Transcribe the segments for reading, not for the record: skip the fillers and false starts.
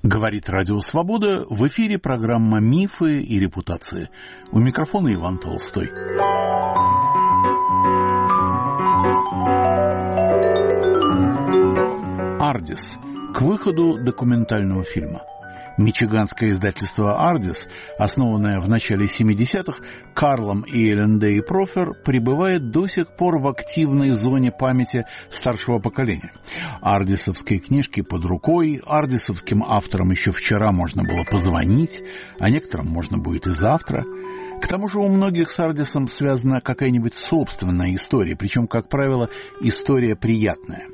Говорит Радио Свобода, в эфире программа «Мифы и репутации». У микрофона Иван Толстой. «Ардис» к выходу документального фильма. Мичиганское издательство «Ардис», основанное в начале 70-х Карлом и Эллен Дэй Профер, пребывает до сих пор в активной зоне памяти старшего поколения. Ардисовские книжки под рукой, ардисовским авторам еще вчера можно было позвонить, а некоторым можно будет и завтра. К тому же у многих с Ардисом связана какая-нибудь собственная история, причем, как правило, история приятная.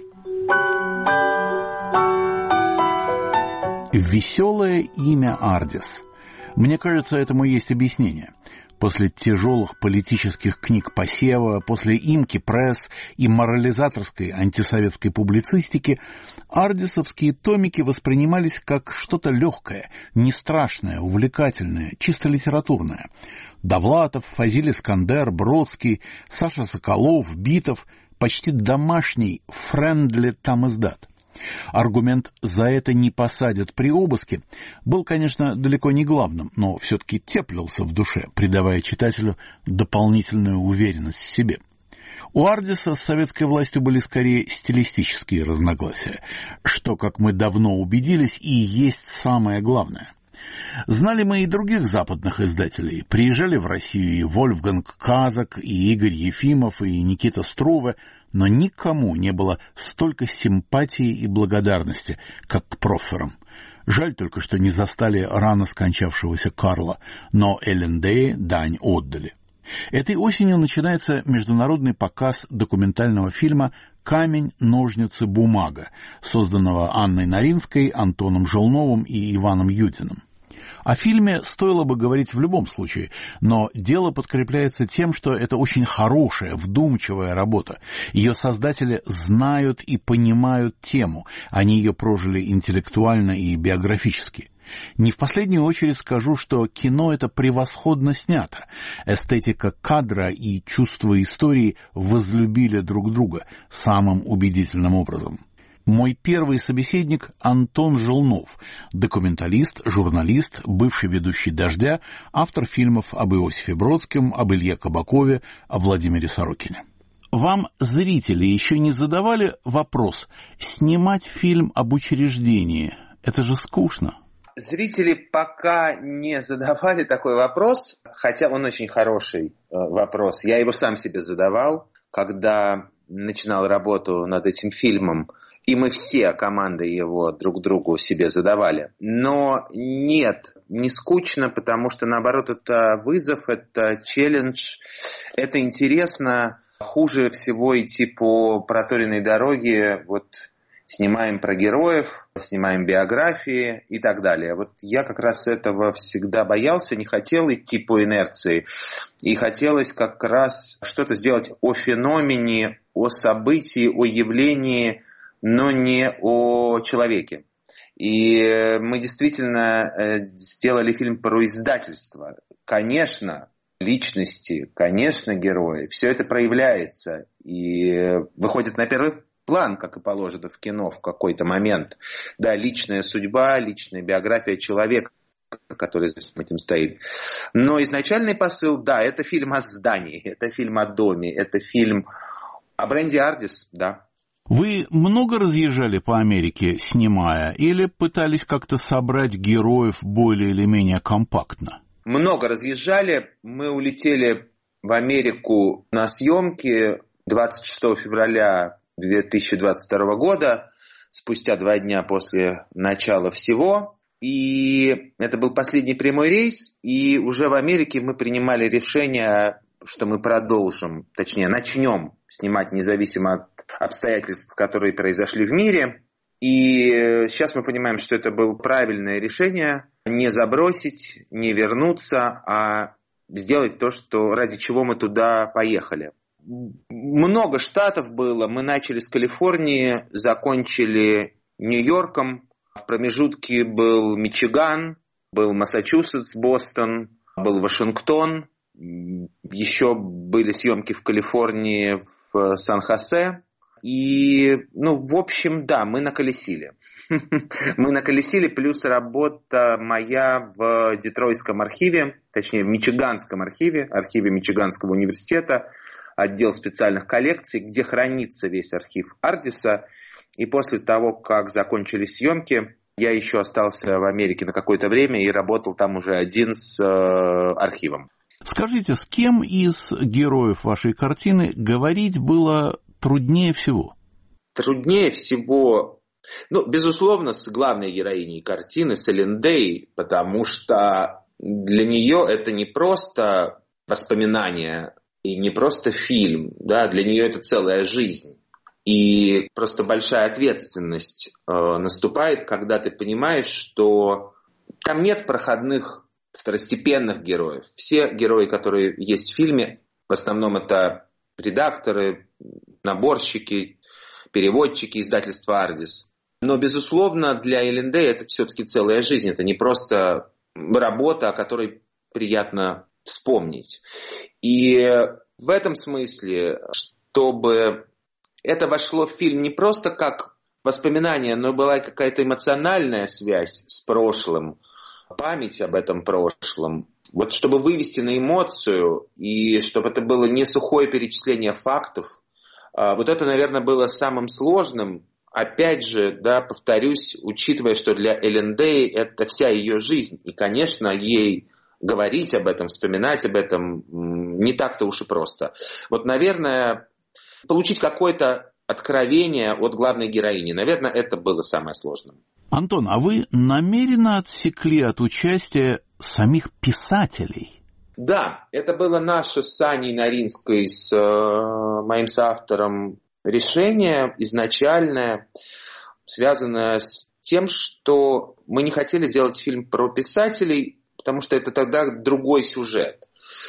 Веселое имя Ардис. Мне кажется, этому есть объяснение. После тяжелых политических книг Посева, после имки пресс и морализаторской антисоветской публицистики, ардисовские томики воспринимались как что-то легкое, не страшное, увлекательное, чисто литературное. Довлатов, Фазиль Искандер, Бродский, Саша Соколов, Битов – почти домашний, френдли тамиздат. Аргумент «за это не посадят при обыске» был, конечно, далеко не главным, но все-таки теплился в душе, придавая читателю дополнительную уверенность в себе. У Ардиса с советской властью были скорее стилистические разногласия, что, как мы давно убедились, и есть самое главное. Знали мы и других западных издателей. Приезжали в Россию и Вольфганг Казак, и Игорь Ефимов, и Никита Струве, но никому не было столько симпатии и благодарности, как к Проферам. Жаль только, что не застали рано скончавшегося Карла, но Эллен Дэй дань отдали. Этой осенью начинается международный показ документального фильма «Камень, ножницы, бумага», созданного Анной Наринской, Антоном Желновым и Иваном Юдиным. О фильме стоило бы говорить в любом случае, но дело подкрепляется тем, что это очень хорошая, вдумчивая работа. Ее создатели знают и понимают тему, они ее прожили интеллектуально и биографически. Не в последнюю очередь скажу, что кино это превосходно снято. Эстетика кадра и чувство истории возлюбили друг друга самым убедительным образом. Мой первый собеседник Антон Желнов, документалист, журналист, бывший ведущий «Дождя», автор фильмов об Иосифе Бродском, об Илье Кабакове, о Владимире Сорокине. Вам, зрители, еще не задавали вопрос: снимать фильм об учреждении – это же скучно? Зрители пока не задавали такой вопрос, хотя он очень хороший вопрос. Я его сам себе задавал, когда начинал работу над этим фильмом. И мы все, команда его, друг другу себе задавали. Но нет, не скучно, потому что, наоборот, это вызов, это челлендж, это интересно. Хуже всего идти по проторенной дороге, вот снимаем про героев, снимаем биографии и так далее. Вот я как раз этого всегда боялся, не хотел идти по инерции. И хотелось как раз что-то сделать о феномене, о событии, о явлении, но не о человеке. И мы действительно сделали фильм про издательство. Конечно, личности, конечно, герои. Все это проявляется и выходит на первый план, как и положено в кино в какой-то момент. Да, личная судьба, личная биография человека, который за этим стоит. Но изначальный посыл, да, это фильм о здании, это фильм о доме, это фильм о бренде Ардис, да. Вы много разъезжали по Америке, снимая, или пытались как-то собрать героев более или менее компактно? Много разъезжали. Мы улетели в Америку на съемки 26 февраля 2022 года, спустя 2 дня после начала всего. И это был последний прямой рейс, и уже в Америке мы принимали решение, что мы продолжим, точнее, начнем снимать независимо от обстоятельств, которые произошли в мире. И сейчас мы понимаем, что это было правильное решение – не забросить, не вернуться, а сделать то, что, ради чего мы туда поехали. Много штатов было. Мы начали с Калифорнии, закончили Нью-Йорком. В промежутке был Мичиган, был Массачусетс, Бостон, был Вашингтон. Еще были съемки в Калифорнии, в Сан-Хосе. И, в общем, да, мы наколесили. Мы наколесили, плюс работа моя в Детройтском архиве, точнее, в Мичиганском архиве Мичиганского университета, отдел специальных коллекций, где хранится весь архив Ардиса. И после того, как закончились съемки, я еще остался в Америке на какое-то время и работал там уже один с архивом. Скажите, с кем из героев вашей картины говорить было труднее всего? Труднее всего, безусловно, с главной героиней картины, с Эллен Дэй, потому что для нее это не просто воспоминания и не просто фильм, да, для нее это целая жизнь. И просто большая ответственность наступает, когда ты понимаешь, что там нет проходных второстепенных героев. Все герои, которые есть в фильме, в основном это редакторы, наборщики, переводчики издательства «Ардис». Но, безусловно, для Эллен Дэй это все-таки целая жизнь. Это не просто работа, о которой приятно вспомнить. И в этом смысле, чтобы это вошло в фильм не просто как воспоминание, но была какая-то эмоциональная связь с прошлым, память об этом прошлом. Вот чтобы вывести на эмоцию, и чтобы это было не сухое перечисление фактов, вот это, наверное, было самым сложным. Опять же, да, повторюсь, учитывая, что для Эллен Дэй это вся ее жизнь. И, конечно, ей говорить об этом, вспоминать об этом не так-то уж и просто. Вот, наверное, получить какое-то откровение от главной героини, наверное, это было самое сложное. Антон, а вы намеренно отсекли от участия самих писателей? Да, это было наше с Аней Наринской, с моим соавтором, решение изначальное, связанное с тем, что мы не хотели делать фильм про писателей, потому что это тогда другой сюжет.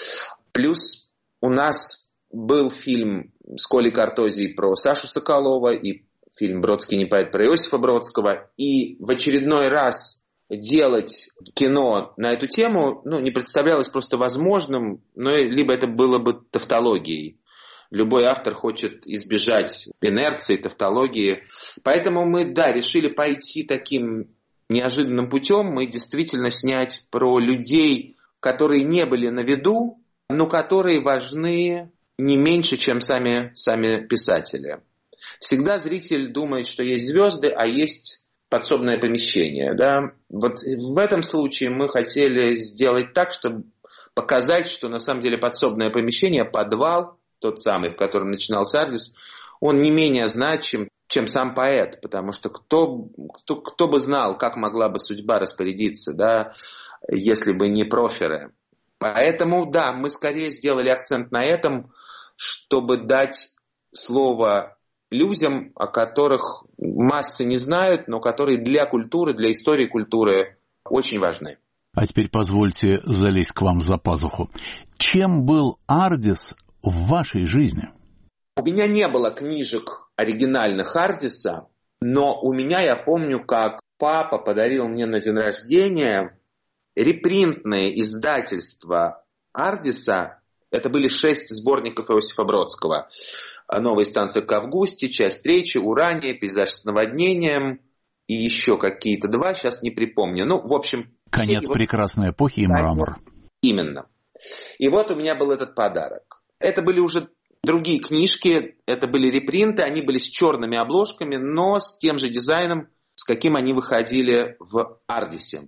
Плюс у нас был фильм с Колей Картозией про Сашу Соколова и фильм «Бродский не поэт» про Иосифа Бродского. И в очередной раз делать кино на эту тему не представлялось просто возможным, либо это было бы тавтологией. Любой автор хочет избежать инерции, тавтологии. Поэтому мы, решили пойти таким неожиданным путем. Мы действительно снять про людей, которые не были на виду, но которые важны не меньше, чем сами писатели. Всегда зритель думает, что есть звезды, а есть подсобное помещение. Да? Вот в этом случае мы хотели сделать так, чтобы показать, что на самом деле подсобное помещение, подвал, тот самый, в котором начинался Ардис, он не менее значим, чем сам поэт, потому что кто бы знал, как могла бы судьба распорядиться, да, если бы не проферы. Поэтому, мы скорее сделали акцент на этом, чтобы дать слово людям, о которых массы не знают, но которые для культуры, для истории культуры очень важны. А теперь позвольте залезть к вам за пазуху. Чем был Ардис в вашей жизни? У меня не было книжек оригинальных Ардиса, но у меня, я помню, как папа подарил мне на день рождения репринтное издательство Ардиса. Это были 6 сборников Иосифа Бродского. «Новая станция к Августе», «Часть речи», «Урания», «Пейзаж с наводнением» и еще какие-то 2, сейчас не припомню. В общем... «Конец прекрасной эпохи» и «Мрамор». Именно. И вот у меня был этот подарок. Это были уже другие книжки, это были репринты, они были с черными обложками, но с тем же дизайном, с каким они выходили в Ардисе.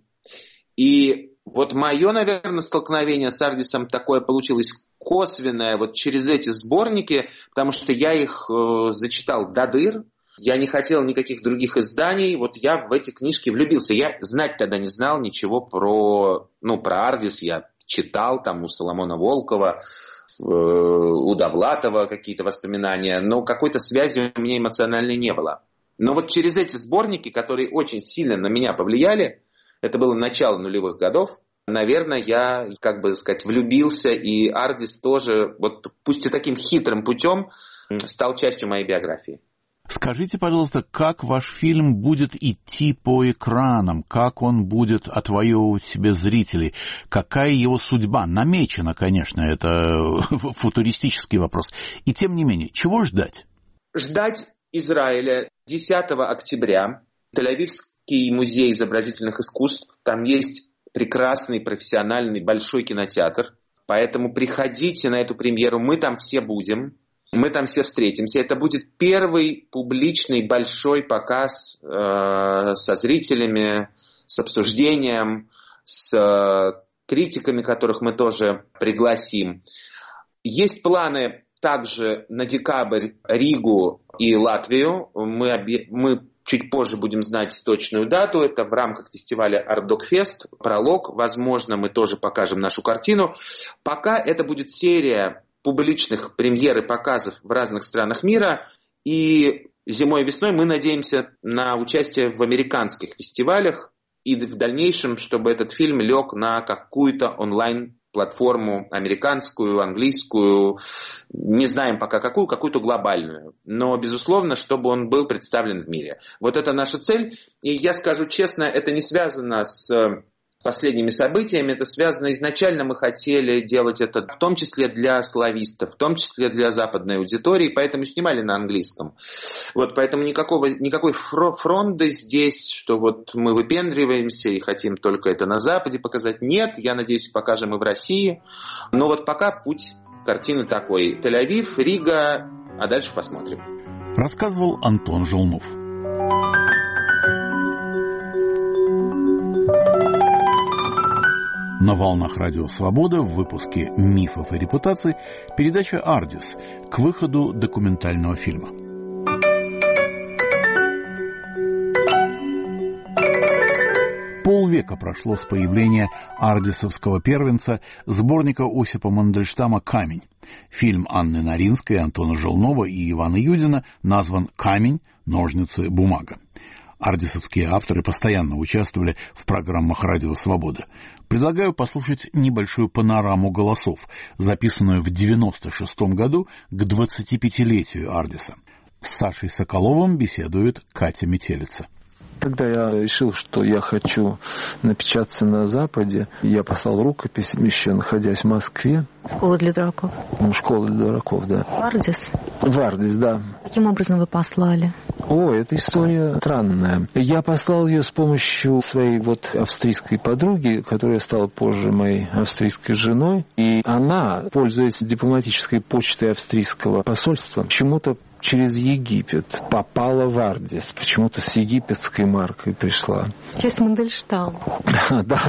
И вот мое, наверное, столкновение с Ардисом такое получилось косвенное вот через эти сборники, потому что я их зачитал до дыр, я не хотел никаких других изданий, вот я в эти книжки влюбился. Я знать тогда не знал ничего про Ардис, я читал там у Соломона Волкова, у Довлатова какие-то воспоминания, но какой-то связи у меня эмоциональной не было. Но вот через эти сборники, которые очень сильно на меня повлияли, это было начало нулевых годов, наверное, я, влюбился, и Ардис тоже, вот пусть и таким хитрым путем, стал частью моей биографии. Скажите, пожалуйста, как ваш фильм будет идти по экранам, как он будет отвоевывать себе зрителей, какая его судьба? Намечена, конечно, это футуристический вопрос. И тем не менее, чего ждать? Ждать Израиля 10 октября. Тель-Авивский музей изобразительных искусств. Там есть прекрасный, профессиональный, большой кинотеатр. Поэтому приходите на эту премьеру. Мы там все будем. Мы там все встретимся. Это будет первый публичный большой показ со зрителями, с обсуждением, с критиками, которых мы тоже пригласим. Есть планы также на декабрь Ригу и Латвию. Мы чуть позже будем знать точную дату. Это в рамках фестиваля Артдокфест, пролог. Возможно, мы тоже покажем нашу картину. Пока это будет серия публичных премьер и показов в разных странах мира. И зимой и весной мы надеемся на участие в американских фестивалях. И в дальнейшем, чтобы этот фильм лег на какую-то онлайн-платформу американскую, английскую, не знаем пока какую, какую-то глобальную. Но, безусловно, чтобы он был представлен в мире. Вот это наша цель. И я скажу честно, это не связано с последними событиями, это связано изначально, мы хотели делать это в том числе для славистов, в том числе для западной аудитории, поэтому снимали на английском. Вот, поэтому никакой фронды здесь, что вот мы выпендриваемся и хотим только это на Западе показать. Нет, я надеюсь, покажем и в России. Но вот пока путь картины такой. Тель-Авив, Рига, а дальше посмотрим. Рассказывал Антон Желнов. На волнах Радио Свобода в выпуске «Мифов и репутаций» передача «Ардис» к выходу документального фильма. Полвека прошло с появления ардисовского первенца, сборника Осипа Мандельштама «Камень». Фильм Анны Наринской, Антона Желнова и Ивана Юдина назван «Камень, ножницы, бумага». Ардисовские авторы постоянно участвовали в программах «Радио Свобода». Предлагаю послушать небольшую панораму голосов, записанную в 1996 году к 25-летию Ардиса. С Сашей Соколовым беседует Катя Метелица. Когда я решил, что я хочу напечататься на Западе, я послал рукопись, еще находясь в Москве. Школа для дураков. Школа для дураков, да. Ардис? В Ардис, да. Каким образом вы послали? Эта история странная. Я послал ее с помощью своей австрийской подруги, которая стала позже моей австрийской женой. И она, пользуясь дипломатической почтой австрийского посольства, почему-то через Египет попала в Ардис. Почему-то с египетской маркой пришла. Через Мандельштам. Да.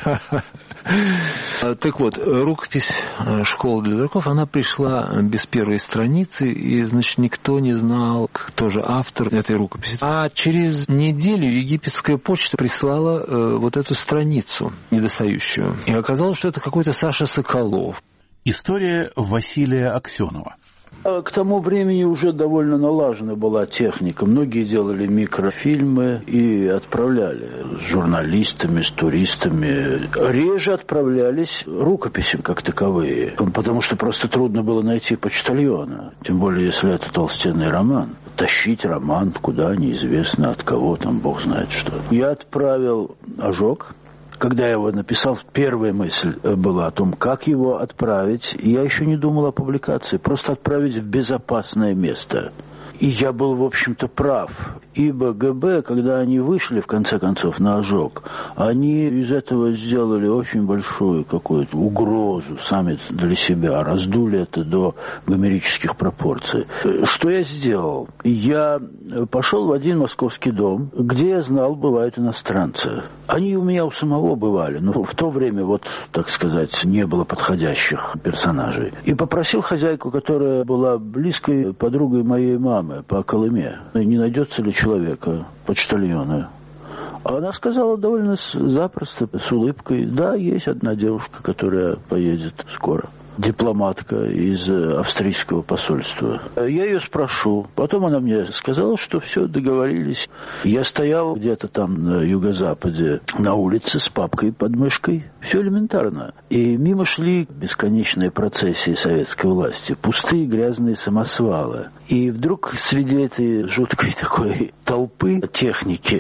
Так вот, рукопись «Школы для дураков», она пришла без первой страницы, и, значит, никто не знал, кто же автор этой рукописи. А через неделю египетская почта прислала вот эту страницу недостающую. И оказалось, что это какой-то Саша Соколов. История Василия Аксенова. К тому времени уже довольно налажена была техника. Многие делали микрофильмы и отправляли с журналистами, с туристами. Реже отправлялись рукописи как таковые, потому что просто трудно было найти почтальона. Тем более, если это толстенный роман. Тащить роман куда, неизвестно от кого, там бог знает что. Я отправил «Ожог». Когда я его написал, первая мысль была о том, как его отправить. Я еще не думал о публикации. Просто отправить в безопасное место. И я был, в общем-то, прав. Ибо ГБ, когда они вышли, в конце концов, на «Ожог», они из этого сделали очень большую какую-то угрозу сами для себя. Раздули это до гомерических пропорций. Что я сделал? Я пошел в один московский дом, где я знал, бывают иностранцы. Они у меня у самого бывали, но в то время, так сказать, не было подходящих персонажей. И попросил хозяйку, которая была близкой подругой моей мамы, по Колыме, не найдется ли человека, почтальона. Она сказала довольно запросто, с улыбкой: да, есть одна девушка, которая поедет скоро. Дипломатка из австрийского посольства. Я ее спрошу. Потом она мне сказала, что все, договорились. Я стоял где-то там на юго-западе на улице с папкой под мышкой. Все элементарно. И мимо шли бесконечные процессии советской власти. Пустые грязные самосвалы. И вдруг среди этой жуткой такой толпы техники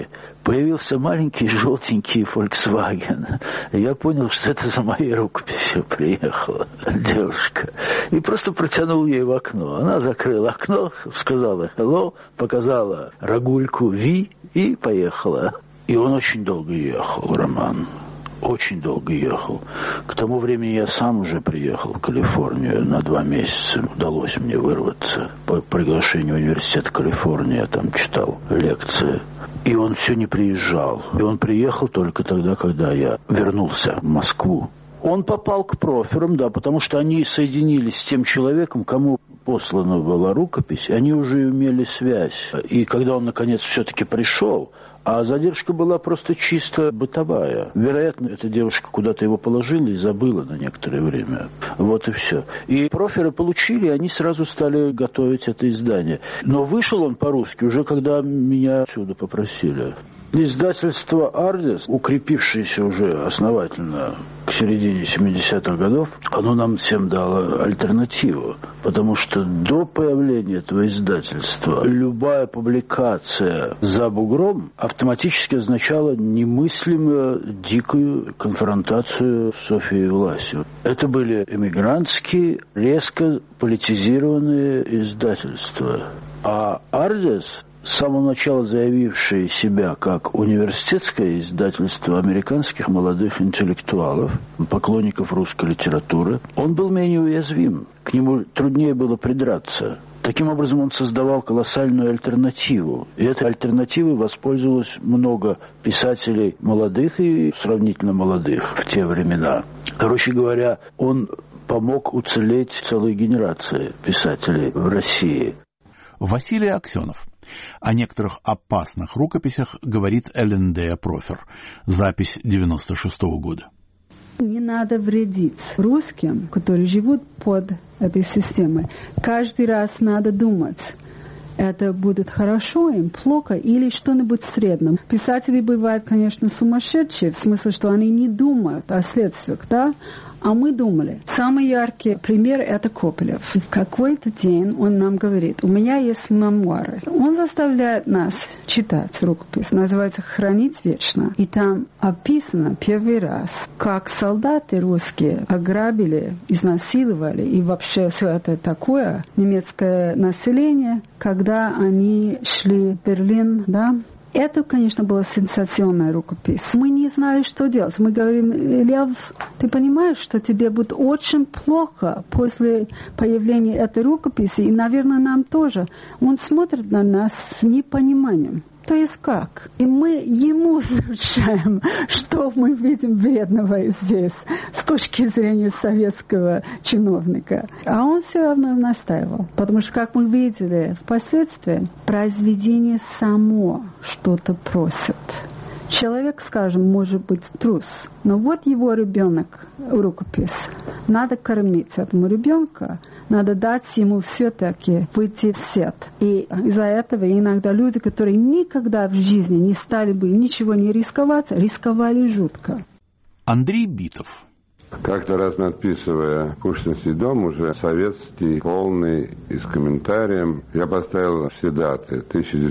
появился маленький желтенький Volkswagen. Я понял, что это за моей рукописью приехала девушка. И просто протянул ей в окно. Она закрыла окно, сказала «hello», показала рогульку «ви» и поехала. И он очень долго ехал, Роман. Очень долго ехал. К тому времени я сам уже приехал в Калифорнию на 2 месяца. Удалось мне вырваться. По приглашению университета Калифорнии я там читал лекции. И он все не приезжал. И он приехал только тогда, когда я вернулся в Москву. Он попал к проферам, да, потому что они соединились с тем человеком, кому послана была рукопись. Они уже имели связь. И когда он, наконец, все-таки пришел, а задержка была просто чисто бытовая. Вероятно, эта девушка куда-то его положила и забыла на некоторое время. Вот и все. И проферы получили, и они сразу стали готовить это издание. Но вышел он по-русски уже, когда меня отсюда попросили. Издательство «Ардис», укрепившееся уже основательно к середине 70-х годов, оно нам всем дало альтернативу. Потому что до появления этого издательства любая публикация за бугром автоматически означала немыслимую дикую конфронтацию с Софией властью. Это были эмигрантские, резко политизированные издательства. А «Ардис», с самого начала заявившее себя как университетское издательство американских молодых интеллектуалов, поклонников русской литературы, он был менее уязвим. К нему труднее было придраться. Таким образом, он создавал колоссальную альтернативу. И этой альтернативой воспользовалось много писателей молодых и сравнительно молодых в те времена. Короче говоря, он помог уцелеть целой генерации писателей в России. Василий Аксенов. О некоторых опасных рукописях говорит ЛНД Профер. Запись 96-го года. Не надо вредить русским, которые живут под этой системой. Каждый раз надо думать, это будет хорошо им, плохо или что-нибудь среднем. Писатели бывают, конечно, сумасшедшие, в смысле, что они не думают о следствиях, да? А мы думали. Самый яркий пример – это Копелев. В какой-то день он нам говорит, у меня есть мемуары. Он заставляет нас читать рукопись, называется «Хранить вечно». И там описано первый раз, как солдаты русские ограбили, изнасиловали и вообще все это такое немецкое население, когда они шли в Берлин, да? Это, конечно, была сенсационная рукопись. Мы не знали, что делать. Мы говорим, Лев, ты понимаешь, что тебе будет очень плохо после появления этой рукописи, и, наверное, нам тоже. Он смотрит на нас с непониманием. То есть как? И мы ему сообщаем, что мы видим вредного здесь с точки зрения советского чиновника. А он все равно настаивал. Потому что, как мы видели впоследствии, произведение само что-то просит. Человек, скажем, может быть трус, но вот его ребенок, рукопись. Надо кормить этому ребенка, надо дать ему все-таки выйти в свет. И из-за этого иногда люди, которые никогда в жизни не стали бы ничего не рисковать, рисковали жутко. Андрей Битов. Как-то раз надписывая «Пушкинский дом», уже советский, полный, и с комментарием, я поставил все даты.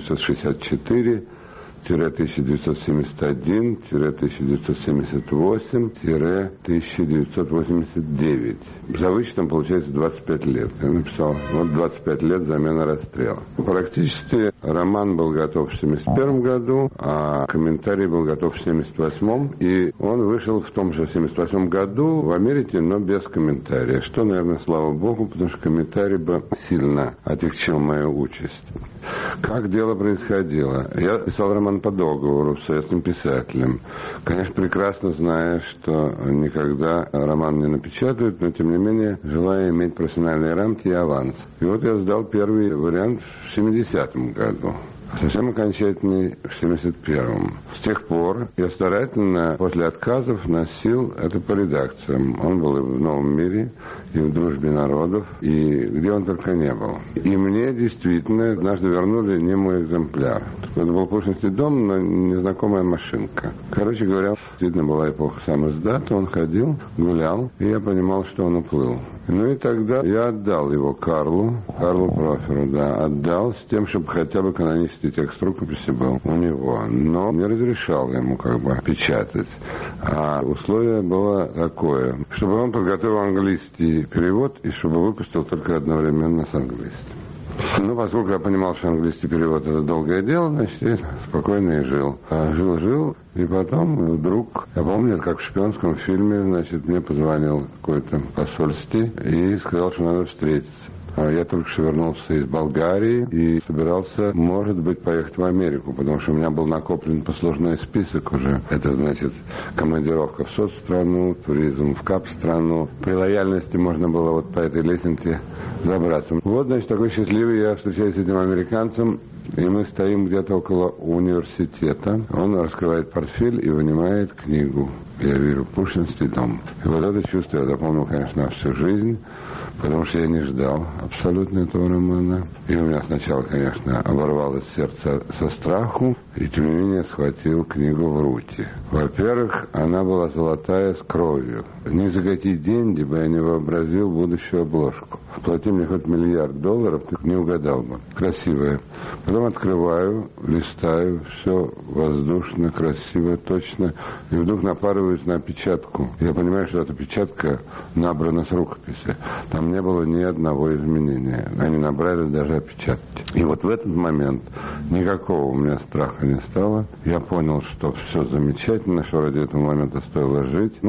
1964, 1978-1978-1989. За вычетом получается 25 лет. Я написал, вот 25 лет замена расстрела. Практически роман был готов в 1971 году, а комментарий был готов в 1978. И он вышел в том же 1978 году в Америке, но без комментария. Что, наверное, слава богу, потому что комментарий бы сильно отягчил мою участь. Как дело происходило? Я писал роман по договору с советским писателем. Конечно, прекрасно зная, что никогда роман не напечатают, но, тем не менее, желая иметь профессиональные рамки и аванс. И вот я сдал первый вариант в 70-м году. Совсем окончательный в 71-м. С тех пор я старательно после отказов носил это по редакциям. Он был и в «Новом мире», и в «Дружбе народов», и где он только не был. И мне действительно однажды вернули не мой экземпляр. Это был Пушкинский дом, но незнакомая машинка. Короче говоря, действительно была эпоха самоиздата. Он ходил, гулял, и я понимал, что он уплыл. Ну и тогда я отдал его Карлу Проферу, да, отдал с тем, чтобы хотя бы канонически почти текст рукописи был у него, но не разрешал ему печатать. А условие было такое, чтобы он подготовил английский перевод и чтобы выпустил только одновременно с английским. Поскольку я понимал, что английский перевод — это долгое дело, значит, я спокойно и жил. Жил, и потом вдруг, я помню, как в шпионском фильме, значит, мне позвонил какой-то посольский и сказал, что надо встретиться. Я только что вернулся из Болгарии и собирался, может быть, поехать в Америку, потому что у меня был накоплен послужной список уже. Это значит командировка в соцстрanu, туризм в кап-страну. При лояльности можно было вот по этой лесенке забраться. Вот, значит, такой счастливый я встречаюсь с этим американцем, и мы стоим где-то около университета. Он раскрывает портфель и вынимает книгу. Я вижу «Пушкинский дом». И вот это чувство я запомнил, конечно, всю жизнь, потому что я не ждал абсолютно этого романа. И у меня сначала, конечно, оборвалось сердце со страху, и тем не менее схватил книгу в руки. Во-первых, она была золотая с кровью. Ни за какие деньги бы я не вообразил будущую обложку. Плати мне хоть $1 миллиард, ты не угадал бы. Красивая. Потом открываю, листаю, все воздушно, красиво, точно. И вдруг напарываюсь на опечатку. Я понимаю, что эта опечатка набрана с рукописи. Там не было ни одного изменения. Они набрали даже опечатки. И вот в этот момент никакого у меня страха не стало. Я понял, что все замечательно, что ради этого момента стоило жить.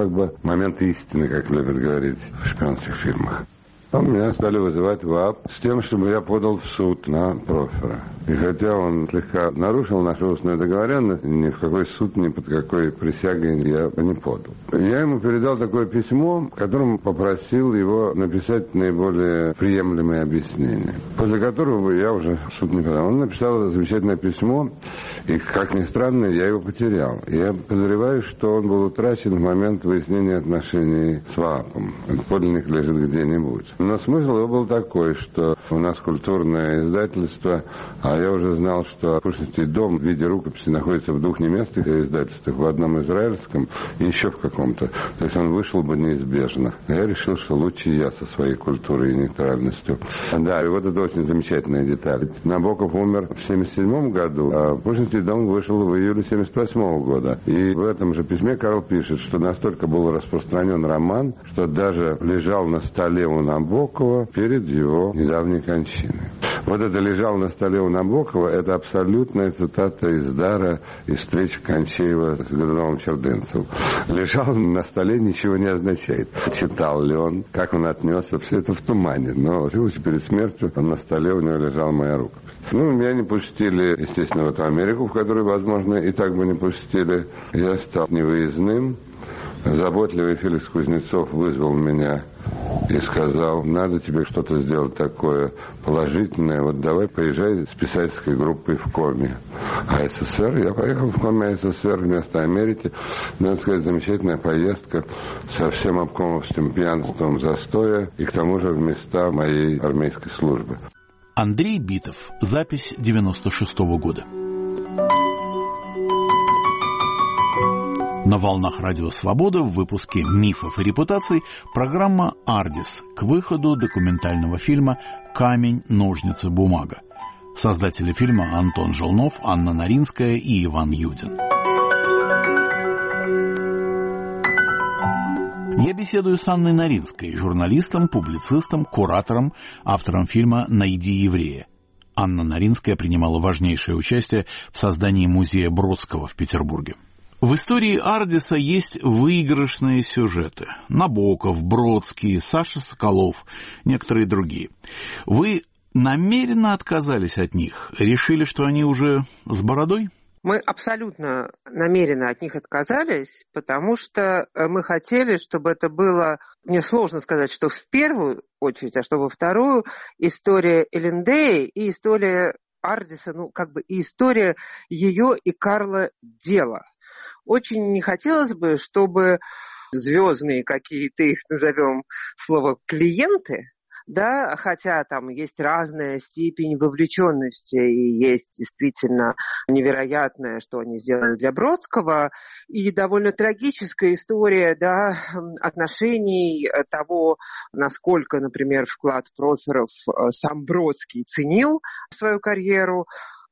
Момент истины, как любят говорить в шпионских фильмах. Меня стали вызывать в ААП с тем, чтобы я подал в суд на Профера. И хотя он слегка нарушил нашу устную договоренность, ни в какой суд, ни под какой присягой я не подал. Я ему передал такое письмо, в котором попросил его написать наиболее приемлемые объяснения, после которого я уже в суд не подал. Он написал замечательное письмо, и, как ни странно, я его потерял. Я подозреваю, что он был утрачен в момент выяснения отношений с ВААПом. Подлинник лежит где-нибудь. Но смысл его был такой, что у нас культурное издательство, а я уже знал, что Пушкинский дом в виде рукописи находится в 2 немецких издательствах, в одном израильском и еще в каком-то. То есть он вышел бы неизбежно. Я решил, что лучше я со своей культурой и нейтральностью. Да, и вот это очень замечательная деталь. Набоков умер в 1977 году, а Пушкинский дом вышел в июле 1978 года. И в этом же письме Карл пишет, что настолько был распространен роман, что даже лежал на столе у Набокова перед его недавней кончиной. Вот это «лежал на столе у Набокова» — это абсолютная цитата из «Дара» из встречи Кончеева с Годуновым Чердынцевым. «Лежал на столе» ничего не означает. Читал ли он, как он отнесся, все это в тумане. Но перед смертью на столе у него лежала моя рукопись. Меня не пустили, естественно, в эту Америку, в которую, возможно, и так бы не пустили. Я стал невыездным. Заботливый Феликс Кузнецов вызвал меня и сказал: надо тебе что-то сделать такое положительное, вот давай поезжай с писательской группой в Коми АССР. Я поехал в Коми АССР вместо Америки. Надо сказать, замечательная поездка со всем обкомовским пьянством застоя и к тому же в места моей армейской службы. Андрей Битов. Запись 96-го года. На волнах Радио Свобода в выпуске «Мифов и репутаций» программа «Ардис» к выходу документального фильма «Камень, ножницы, бумага». Создатели фильма Антон Желнов, Анна Наринская и Иван Юдин. Я беседую с Анной Наринской, журналистом, публицистом, куратором, автором фильма «Найди еврея». Анна Наринская принимала важнейшее участие в создании музея Бродского в Петербурге. В истории Ардиса есть выигрышные сюжеты. Набоков, Бродский, Саша Соколов, некоторые другие. Вы намеренно отказались от них? Решили, что они уже с бородой? Мы абсолютно намеренно от них отказались, потому что мы хотели, чтобы это было, мне сложно сказать, что в первую очередь, а что во вторую, история Элендеи и история Ардиса, и история ее и Карла дела. Очень не хотелось бы, чтобы звездные какие-то, их назовем слово, клиенты, да, хотя там есть разная степень вовлеченности и есть действительно невероятное, что они сделали для Бродского, и довольно трагическая история, да, отношений того, насколько, например, вклад Проферов сам Бродский ценил свою карьеру.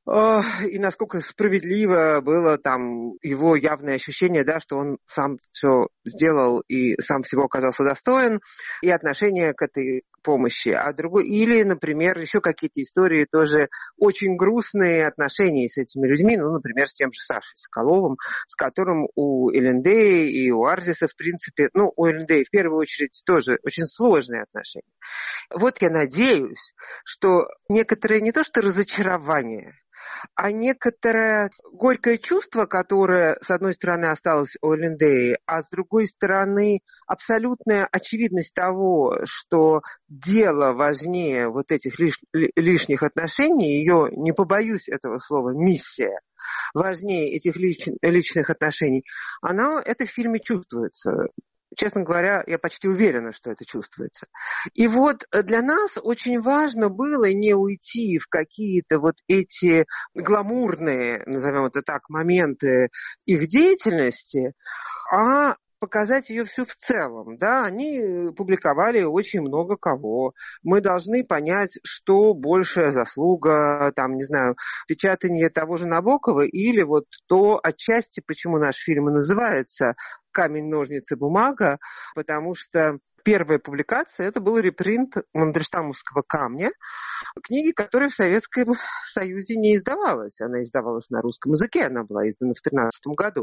и насколько справедливо было там его явное ощущение, да, что он сам все сделал и сам всего оказался достоин, и отношение к этой помощи. А другой, или, например, еще какие-то истории тоже очень грустные отношения с этими людьми, ну, например, с тем же Сашей Соколовым, с которым у Элендеи и у Ардиса, в принципе, ну, у Элендеи в первую очередь тоже очень сложные отношения. Вот я надеюсь, что некоторые не то что разочарование, а некоторое горькое чувство, которое, с одной стороны, осталось у Элендеи, а с другой стороны, абсолютная очевидность того, что дело важнее вот этих лишних отношений, ее, не побоюсь этого слова, миссия, важнее этих личных отношений, это в фильме чувствуется. Честно говоря, я почти уверена, что это чувствуется. И вот для нас очень важно было не уйти в какие-то вот эти гламурные, назовем это так, моменты их деятельности, а показать ее всю в целом. Да? Они публиковали очень много кого. Мы должны понять, что большая заслуга, там, не знаю, печатание того же Набокова или вот то отчасти, почему наш фильм и называется «Камень, ножницы, бумага», потому что первая публикация – это был репринт Мандельштамовского «Камня», книги, которая в Советском Союзе не издавалась. Она издавалась на русском языке, она была издана в 1913 году.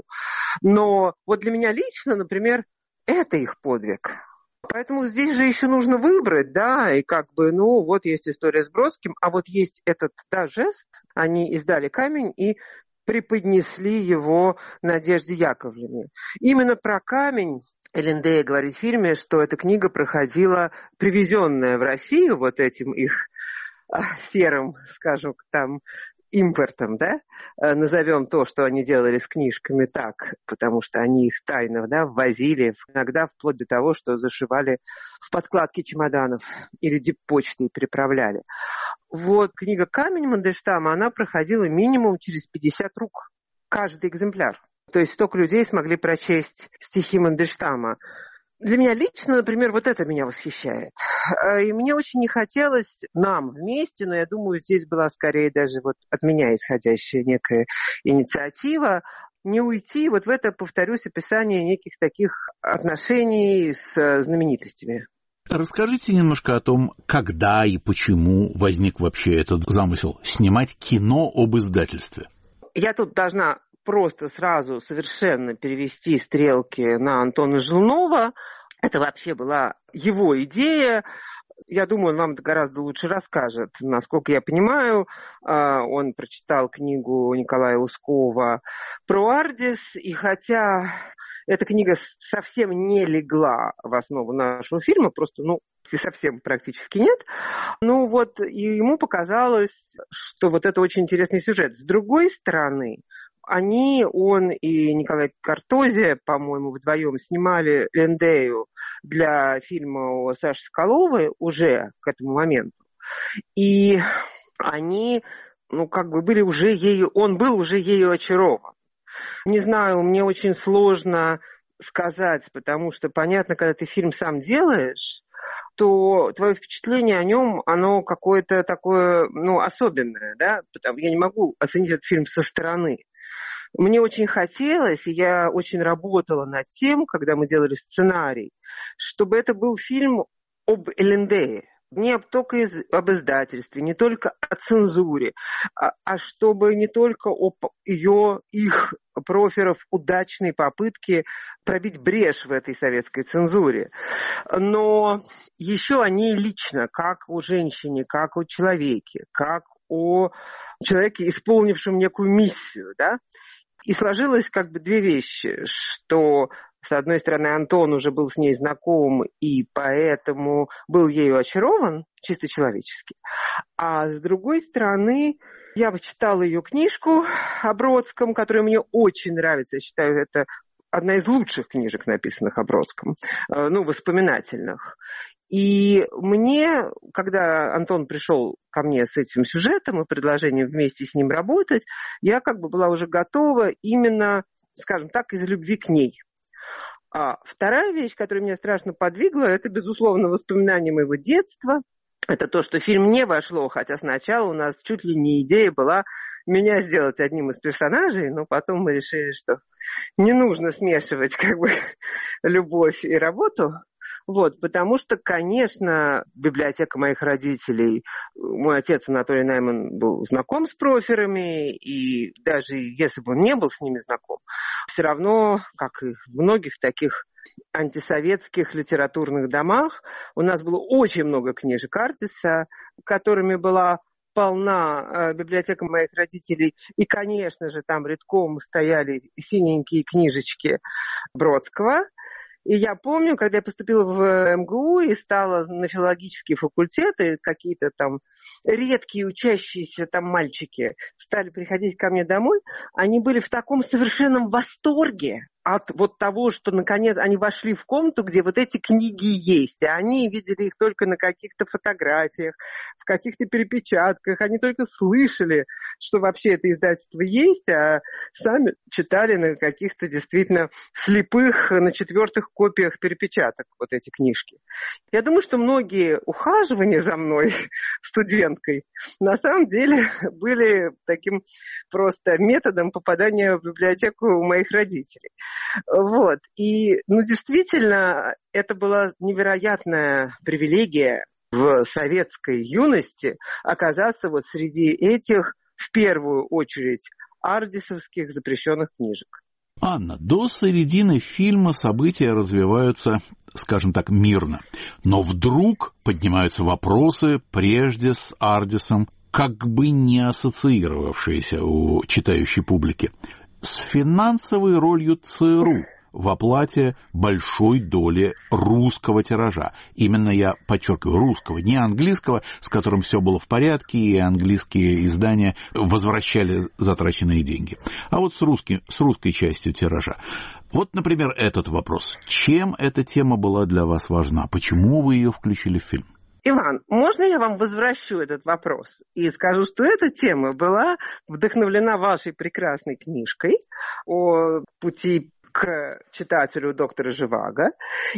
Но вот для меня лично, например, это их подвиг. Поэтому здесь же еще нужно выбрать, да, и как бы, ну, вот есть история с Бродским, а вот есть этот, да, жест, они издали «Камень» и преподнесли его Надежде Яковлевне. Именно про «Камень» Элендея говорит в фильме, что эта книга проходила, привезенная в Россию вот этим их серым, скажем, там, импортом, да, назовем то, что они делали с книжками так, потому что они их тайно, да, ввозили, иногда вплоть до того, что зашивали в подкладки чемоданов или диппочтой переправляли. Вот книга «Камень» Мандельштама, она проходила минимум через 50 рук, каждый экземпляр. То есть столько людей смогли прочесть стихи Мандельштама. Для меня лично, например, вот это меня восхищает. И мне очень не хотелось нам вместе, но я думаю, здесь была скорее даже вот от меня исходящая некая инициатива, не уйти вот в это, повторюсь, описание неких таких отношений с знаменитостями. Расскажите немножко о том, когда и почему возник вообще этот замысел снимать кино об издательстве. Я тут должна просто сразу совершенно перевести стрелки на Антона Желнова. Это вообще была его идея. Я думаю, он вам это гораздо лучше расскажет. Насколько я понимаю, он прочитал книгу Николая Ускова про Ардис, и хотя эта книга совсем не легла в основу нашего фильма, просто, совсем практически нет, вот и ему показалось, что вот это очень интересный сюжет. С другой стороны, он и Николай Картозе, по-моему, вдвоем снимали Элендею для фильма о Саше Соколовой уже к этому моменту. И они, были уже ею, он был уже ею очарован. Не знаю, мне очень сложно сказать, потому что, понятно, когда ты фильм сам делаешь, то твое впечатление о нем, оно какое-то такое, особенное, да, я не могу оценить этот фильм со стороны. Мне очень хотелось, и я очень работала над тем, когда мы делали сценарий, чтобы это был фильм об Элендее. Не только об издательстве, не только о цензуре, а чтобы не только об их проферов удачной попытке пробить брешь в этой советской цензуре. Но еще о ней лично, как о женщине, как о человеке, как о человеке, исполнившем некую миссию, да? И сложилось две вещи, что, с одной стороны, Антон уже был с ней знаком и поэтому был ею очарован, чисто человечески. А с другой стороны, я почитала ее книжку о Бродском, которая мне очень нравится. Я считаю, это одна из лучших книжек, написанных о Бродском, воспоминательных. И мне, когда Антон пришел ко мне с этим сюжетом и предложением вместе с ним работать, я была уже готова именно, скажем так, из любви к ней. А вторая вещь, которая меня страшно подвигла, это, безусловно, воспоминания моего детства. это то, что фильм не вошло, хотя сначала у нас чуть ли не идея была меня сделать одним из персонажей, но потом мы решили, что не нужно смешивать как бы любовь и работу. Вот, потому что, конечно, библиотека моих родителей, мой отец Анатолий Найман был знаком с проферами, и даже если бы он не был с ними знаком, все равно, как и в многих таких антисоветских литературных домах, у нас было очень много книжек Ардиса, которыми была полна библиотека моих родителей. И, конечно же, там редком стояли синенькие книжечки Бродского. И я помню, когда я поступила в МГУ и стала на филологический факультет, и какие-то там редкие учащиеся там мальчики стали приходить ко мне домой, они были в таком совершенном восторге от вот того, что наконец они вошли в комнату, где вот эти книги есть, и они видели их только на каких-то фотографиях, в каких-то перепечатках, они только слышали, что вообще это издательство есть, а сами читали на каких-то действительно слепых, на 4-х копиях перепечаток вот эти книжки. Я думаю, что многие ухаживания за мной, студенткой, на самом деле были таким просто методом попадания в библиотеку моих родителей. Вот. И, действительно, это была невероятная привилегия в советской юности оказаться вот среди этих, в первую очередь, ардисовских запрещенных книжек. Анна, до середины фильма события развиваются, скажем так, мирно. Но вдруг поднимаются вопросы, прежде с Ардисом, как бы не ассоциировавшиеся у читающей публики, с финансовой ролью ЦРУ в оплате большой доли русского тиража. Именно я подчеркиваю, русского, не английского, с которым все было в порядке, и английские издания возвращали затраченные деньги. А вот с русской частью тиража. Вот, например, этот вопрос. Чем эта тема была для вас важна? Почему вы ее включили в фильм? Иван, можно я вам возвращу этот вопрос и скажу, что эта тема была вдохновлена вашей прекрасной книжкой о пути к читателю доктора Живаго.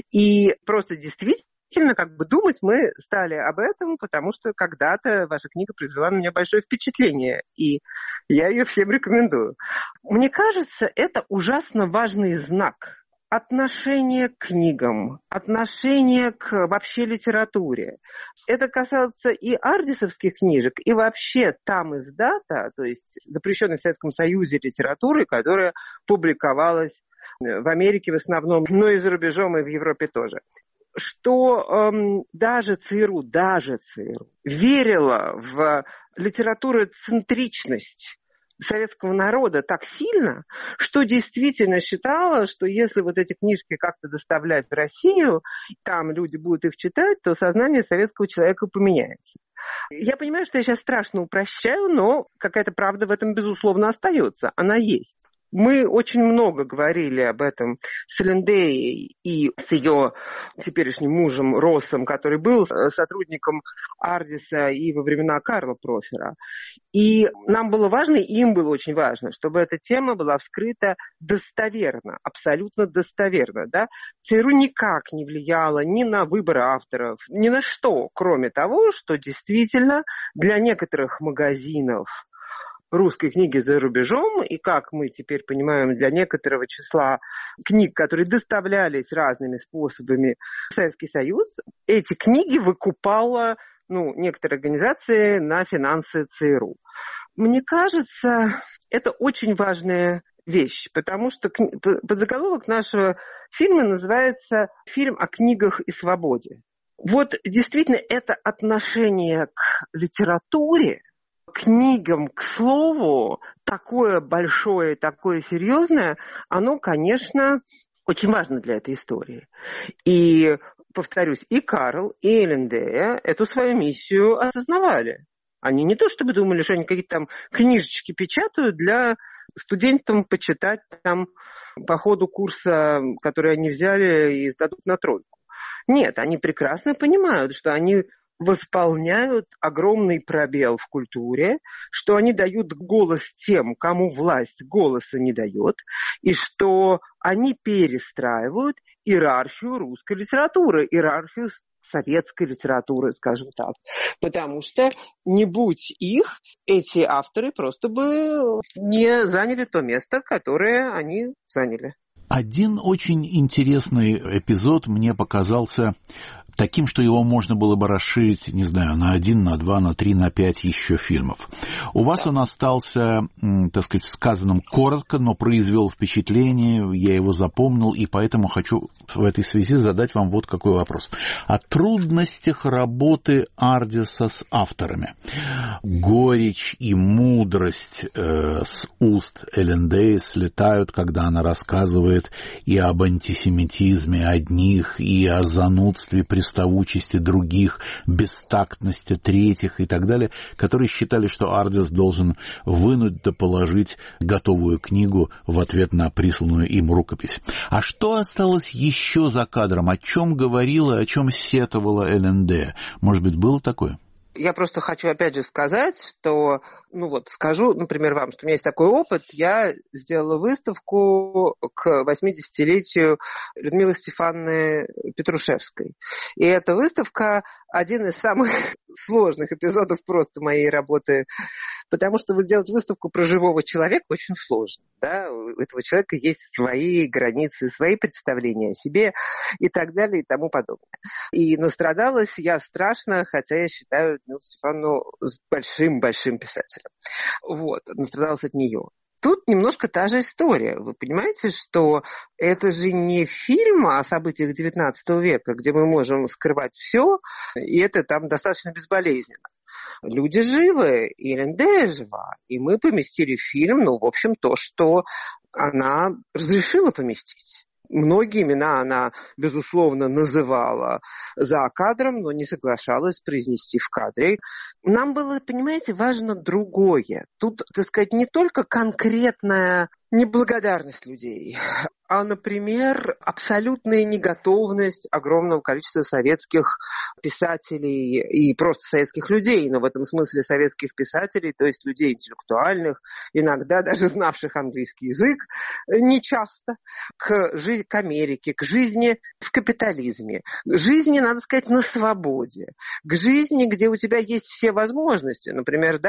И просто действительно, думать мы стали об этом, потому что когда-то ваша книга произвела на меня большое впечатление, и я ее всем рекомендую. Мне кажется, это ужасно важный знак. Отношение к книгам, отношение к вообще литературе. Это касается и ардисовских книжек, и вообще там издата, то есть запрещенной в Советском Союзе литературы, которая публиковалась в Америке в основном, но и за рубежом, и в Европе тоже. Что даже ЦРУ верила в литературоцентричность советского народа так сильно, что действительно считала, что если вот эти книжки как-то доставлять в Россию, там люди будут их читать, то сознание советского человека поменяется. Я понимаю, что я сейчас страшно упрощаю, но какая-то правда в этом, безусловно, остается. Она есть. Мы очень много говорили об этом с Линдеей и с ее теперешним мужем Россом, который был сотрудником Ардиса и во времена Карла Профера. И нам было важно, и им было очень важно, чтобы эта тема была вскрыта достоверно, абсолютно достоверно. Да? ЦРУ никак не влияло ни на выбор авторов, ни на что, кроме того, что действительно для некоторых магазинов русской книги за рубежом, и, как мы теперь понимаем, для некоторого числа книг, которые доставлялись разными способами в Советский Союз, эти книги выкупала некоторые организации на финансы ЦРУ. Мне кажется, это очень важная вещь, потому что подзаголовок нашего фильма называется «Фильм о книгах и свободе». Вот действительно это отношение к литературе, к книгам, к слову, такое большое, такое серьезное, оно, конечно, очень важно для этой истории. И, повторюсь, и Карл, и Линдея эту свою миссию осознавали. Они не то чтобы думали, что они какие-то там книжечки печатают для студентов почитать там по ходу курса, который они взяли и сдадут на тройку. Нет, они прекрасно понимают, что они восполняют огромный пробел в культуре, что они дают голос тем, кому власть голоса не дает, и что они перестраивают иерархию русской литературы, иерархию советской литературы, скажем так. Потому что не будь их, эти авторы просто бы не заняли то место, которое они заняли. Один очень интересный эпизод мне показался таким, что его можно было бы расширить, не знаю, на 1, на 2, на 3, на 5 еще фильмов. У вас он остался, так сказать, сказанным коротко, но произвел впечатление, я его запомнил, и поэтому хочу в этой связи задать вам вот какой вопрос. О трудностях работы Ардиса с авторами. Горечь и мудрость с уст Эллен Дэй слетают, когда она рассказывает и об антисемитизме одних, и о занудстве, приставучести других, бестактности третьих и так далее, которые считали, что Ардис должен вынуть да положить готовую книгу в ответ на присланную им рукопись. А что осталось еще за кадром? О чем говорила, о чем сетовала Эллен Дэй? Может быть, было такое? Я просто хочу опять же сказать, что, скажу, например, вам, что у меня есть такой опыт. Я сделала выставку к 80-летию Людмилы Стефановны Петрушевской. И эта выставка один из самых сложных эпизодов просто моей работы, потому что делать выставку про живого человека очень сложно. Да? У этого человека есть свои границы, свои представления о себе и так далее и тому подобное. И настрадалась я страшно, хотя я считаю Людмилу Стефановну большим-большим писателем. Настрадалась от нее. Тут немножко та же история. Вы понимаете, что это же не фильм о событиях XIX века, где мы можем скрывать все, и это там достаточно безболезненно. Люди живы, и Эллен Дэй жива, и мы поместили в фильм, то, что она разрешила поместить. Многие имена она, безусловно, называла за кадром, но не соглашалась произнести в кадре. Нам было, понимаете, важно другое. Тут, так сказать, не только конкретная неблагодарность людей, а, например, абсолютная неготовность огромного количества советских писателей и просто советских людей, но в этом смысле советских писателей, то есть людей интеллектуальных, иногда даже знавших английский язык, нечасто, к Америке, к жизни в капитализме, к жизни, надо сказать, на свободе, к жизни, где у тебя есть все возможности. Например,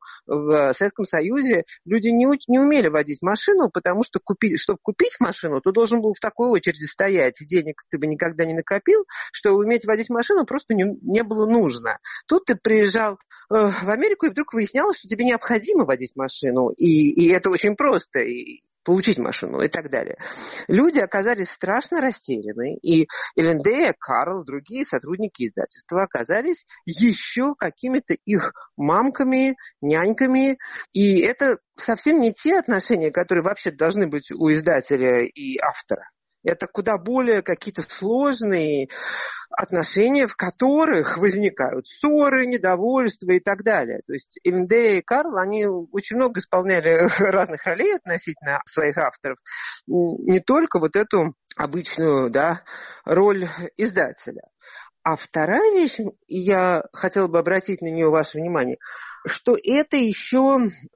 в Советском Союзе люди не умели водить машину, потому что чтобы купить машину, ты должен был в такой очереди стоять, и денег ты бы никогда не накопил, что уметь водить машину просто не было нужно. Тут ты приезжал в Америку, и вдруг выяснялось, что тебе необходимо водить машину, и это очень просто, и получить машину и так далее. Люди оказались страшно растеряны, и Эллен Дэй, Карл, другие сотрудники издательства оказались еще какими-то их мамками, няньками, и это совсем не те отношения, которые вообще должны быть у издателя и автора. Это куда более какие-то сложные отношения, в которых возникают ссоры, недовольства и так далее. То есть Эллен Дэй и Карл, они очень много исполняли разных ролей относительно своих авторов. Не только эту обычную, роль издателя. А вторая вещь, и я хотела бы обратить на нее ваше внимание, что это еще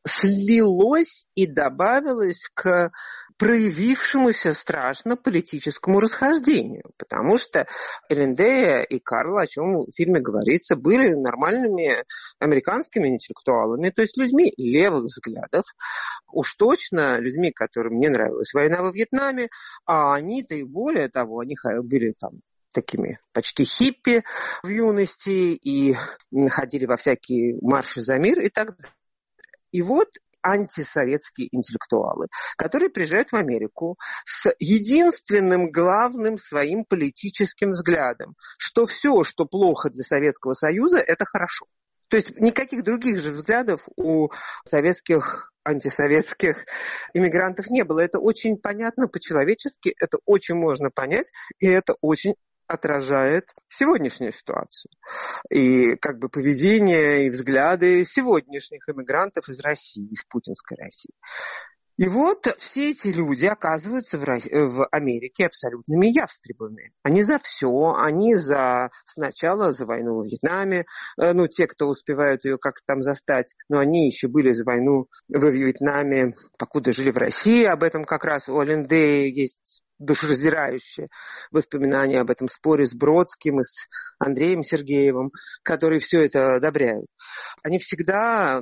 слилось и добавилось к проявившемуся страшно политическому расхождению, потому что Эллен Дэй и Карл, о чем в фильме говорится, были нормальными американскими интеллектуалами, то есть людьми левых взглядов, уж точно людьми, которым не нравилась война во Вьетнаме, а они-то и более того, они были там такими почти хиппи в юности и ходили во всякие марши за мир и так далее. И антисоветские интеллектуалы, которые приезжают в Америку с единственным главным своим политическим взглядом, что все, что плохо для Советского Союза, это хорошо. То есть никаких других же взглядов у советских, антисоветских иммигрантов не было. Это очень понятно по-человечески, это очень можно понять, и это очень отражает сегодняшнюю ситуацию. И поведение и взгляды сегодняшних иммигрантов из России, из путинской России. И все эти люди оказываются в Америке абсолютными ястребами. Они за все, они сначала за войну во Вьетнаме, те, кто успевают ее как-то там застать, но они еще были за войну во Вьетнаме, покуда жили в России. Об этом как раз у Эллен Дэй есть душераздирающее воспоминание об этом споре с Бродским и с Андреем Сергеевым, которые все это одобряют. Они всегда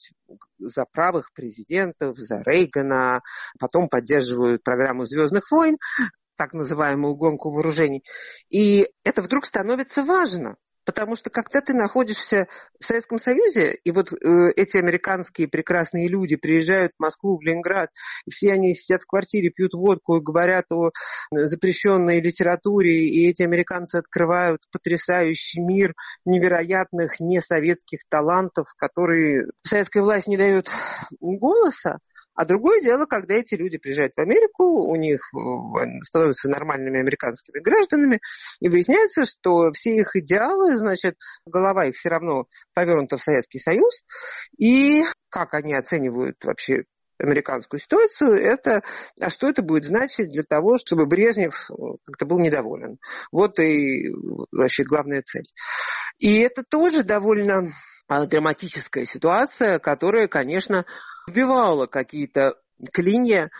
за правых президентов, за Рейгана, потом поддерживают программу «Звездных войн», так называемую гонку вооружений. И это вдруг становится важно. Потому что когда ты находишься в Советском Союзе, и эти американские прекрасные люди приезжают в Москву, в Ленинград, и все они сидят в квартире, пьют водку и говорят о запрещенной литературе, и эти американцы открывают потрясающий мир невероятных несоветских талантов, которые советская власть не дает голоса. А другое дело, когда эти люди приезжают в Америку, у них становятся нормальными американскими гражданами, и выясняется, что все их идеалы, голова их все равно повернута в Советский Союз, и как они оценивают вообще американскую ситуацию, а что это будет значить для того, чтобы Брежнев как-то был недоволен. Вот и вообще главная цель. И это тоже довольно драматическая ситуация, которая, конечно, вбивала какие-то клинья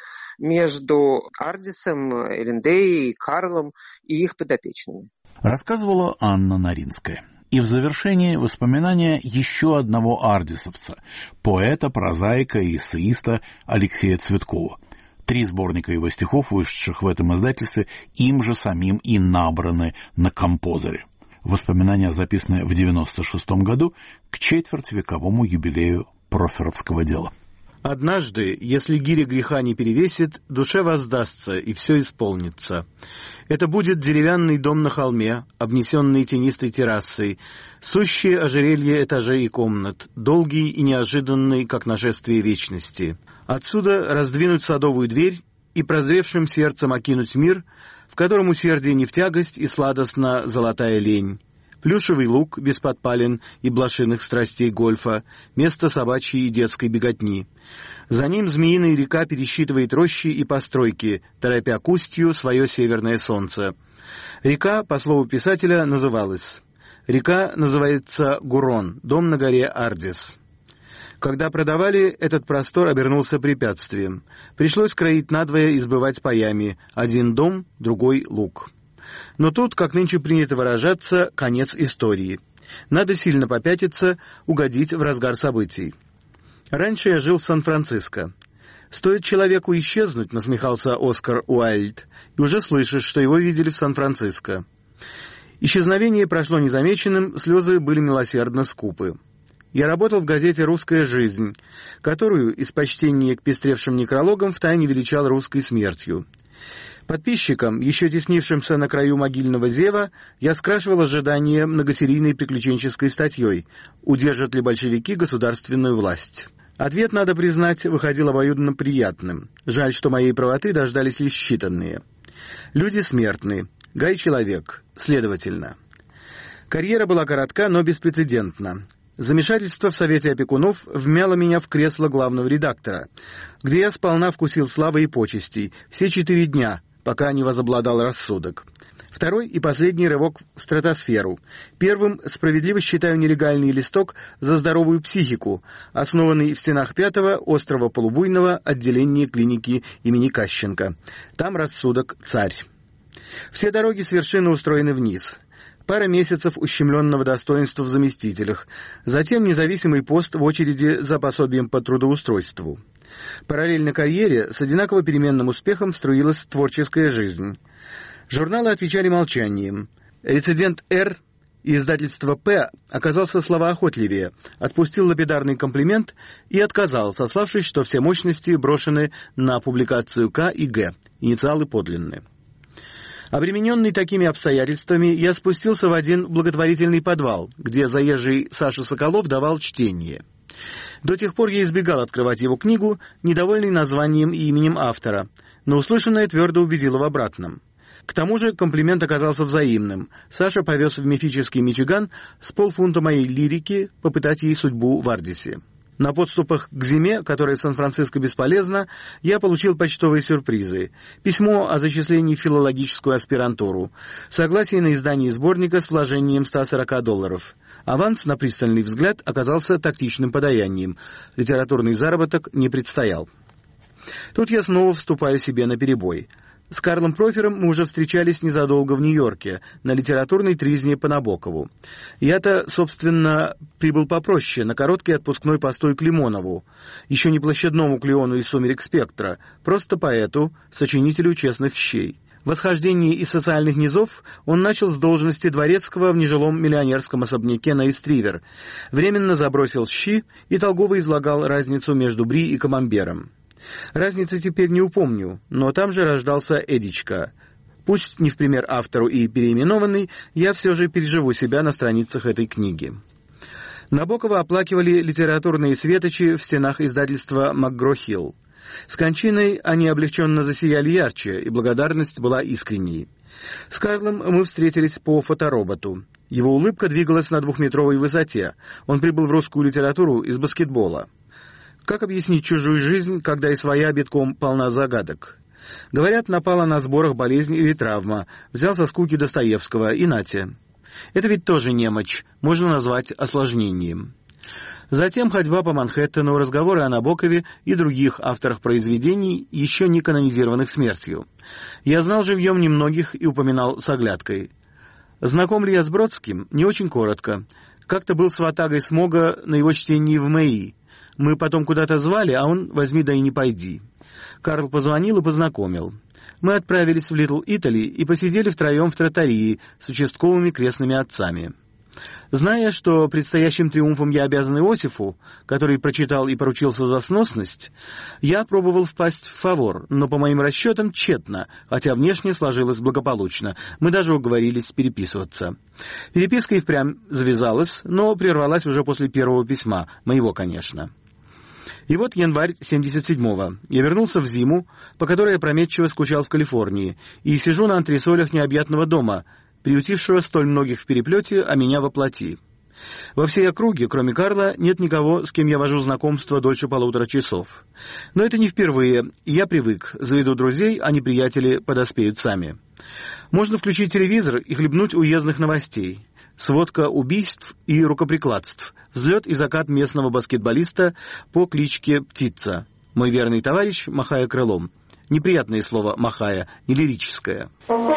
между Ардисом, Элендей, Карлом и их подопечными. Рассказывала Анна Наринская. И в завершении воспоминания еще одного ардисовца, поэта, прозаика и эссеиста Алексея Цветкова. 3 сборника его стихов, вышедших в этом издательстве, им же самим и набраны на композоре. Воспоминания записаны в 1996 году к четвертьвековому юбилею Прохоровского дела. «Однажды, если гиря греха не перевесит, душе воздастся, и все исполнится. Это будет деревянный дом на холме, обнесенный тенистой террасой, сущее ожерелье этажей и комнат, долгий и неожиданный, как нашествие вечности. Отсюда раздвинуть садовую дверь и прозревшим сердцем окинуть мир, в котором усердие не в тягость и сладостна золотая лень. Плюшевый луг без подпалин и блошиных страстей гольфа, место собачьей и детской беготни. За ним змеиная река пересчитывает рощи и постройки, торопя к устью свое северное солнце. Река, по слову писателя, называлась. Река называется Гурон, дом на горе Ардис. Когда продавали, этот простор обернулся препятствием. Пришлось кроить надвое и сбывать паями. Один дом, другой луг. Но тут, как нынче принято выражаться, конец истории. Надо сильно попятиться, угодить в разгар событий. Раньше я жил в Сан-Франциско. Стоит человеку исчезнуть, насмехался Оскар Уайльд, и уже слышишь, что его видели в Сан-Франциско. Исчезновение прошло незамеченным, слезы были милосердно скупы. Я работал в газете «Русская жизнь», которую из почтения к пестревшим некрологам втайне величал русской смертью. Подписчикам, еще теснившимся на краю могильного зева, я скрашивал ожидания многосерийной приключенческой статьей «Удержат ли большевики государственную власть?». Ответ, надо признать, выходил обоюдно приятным. Жаль, что моей правоты дождались лишь считанные. Люди смертны, Гай человек, следовательно. Карьера была коротка, но беспрецедентна. Замешательство в Совете опекунов вмяло меня в кресло главного редактора, где я сполна вкусил славы и почестей все 4 дня, пока не возобладал рассудок. Второй и последний рывок в стратосферу. Первым справедливо считаю нелегальный листок за здоровую психику, основанный в стенах 5-го острова Полубуйного отделения клиники имени Кащенко. Там рассудок царь. Все дороги с вершины устроены вниз. Пара месяцев ущемленного достоинства в заместителях, затем независимый пост в очереди за пособием по трудоустройству. Параллельно карьере с одинаково переменным успехом струилась творческая жизнь. Журналы отвечали молчанием. Рецидент «Р» и издательство «П» оказался словоохотливее, отпустил лапидарный комплимент и отказал, сославшись, что все мощности брошены на публикацию «К» и «Г», инициалы подлинны. Обремененный такими обстоятельствами, я спустился в один благотворительный подвал, где заезжий Саша Соколов давал чтение. До тех пор я избегал открывать его книгу, недовольный названием и именем автора, но услышанное твердо убедило в обратном. К тому же комплимент оказался взаимным. Саша повез в мифический Мичиган с полфунта моей лирики попытать ей судьбу в Ардисе. На подступах к зиме, которая в Сан-Франциско бесполезна, я получил почтовые сюрпризы. Письмо о зачислении в филологическую аспирантуру. Согласие на издание сборника с вложением $140. Аванс, на пристальный взгляд, оказался тактичным подаянием. Литературный заработок не предстоял. Тут я снова вступаю себе на перебой. С Карлом Профером мы уже встречались незадолго в Нью-Йорке, на литературной тризне по Набокову. Я-то, собственно, прибыл попроще, на короткий отпускной постой к Лимонову, еще не площадному Клеону из «Сумерек Спектра», просто поэту, сочинителю «Честных щей». Восхождение из социальных низов он начал с должности дворецкого в нежилом миллионерском особняке на Ист-Ривер, временно забросил щи и толково излагал разницу между бри и камамбером. Разницы теперь не упомню, но там же рождался Эдичка. Пусть не в пример автору и переименованный, я все же переживу себя на страницах этой книги. Набокова оплакивали литературные светочи в стенах издательства «МакГро-Хилл». С кончиной они облегченно засияли ярче, и благодарность была искренней. С Карлом мы встретились по фотороботу. Его улыбка двигалась на 2-метровой высоте. Он прибыл в русскую литературу из баскетбола. Как объяснить чужую жизнь, когда и своя битком полна загадок? Говорят, напала на сборах болезнь или травма. Взял со скуки Достоевского, и нате. Это ведь тоже немочь, можно назвать осложнением. Затем ходьба по Манхэттену, разговоры о Набокове и других авторах произведений, еще не канонизированных смертью. Я знал живьем немногих и упоминал с оглядкой. Знаком ли я с Бродским? Не очень коротко. Как-то был с ватагой Смога на его чтении в МЭИ. Мы потом куда-то звали, а он возьми да и не пойди. Карл позвонил и познакомил. Мы отправились в Литл Итали и посидели втроем в тротарии с участковыми крестными отцами. Зная, что предстоящим триумфом я обязан Иосифу, который прочитал и поручился за сносность, я пробовал впасть в фавор, но по моим расчетам тщетно, хотя внешне сложилось благополучно. Мы даже уговорились переписываться. Переписка и впрямь завязалась, но прервалась уже после первого письма, моего, конечно. И вот январь 77-го. Я вернулся в зиму, по которой опрометчиво скучал в Калифорнии, и сижу на антресолях необъятного дома, приютившего столь многих в переплете, а меня во плоти. Во всей округе, кроме Карла, нет никого, с кем я вожу знакомство дольше 1,5 часов. Но это не впервые, и я привык. Заведу друзей, а неприятели подоспеют сами. Можно включить телевизор и хлебнуть уездных новостей. Сводка убийств и рукоприкладств. Взлет и закат местного баскетболиста по кличке Птица. Мой верный товарищ, махая крылом. Неприятное слово «махая», не лирическое.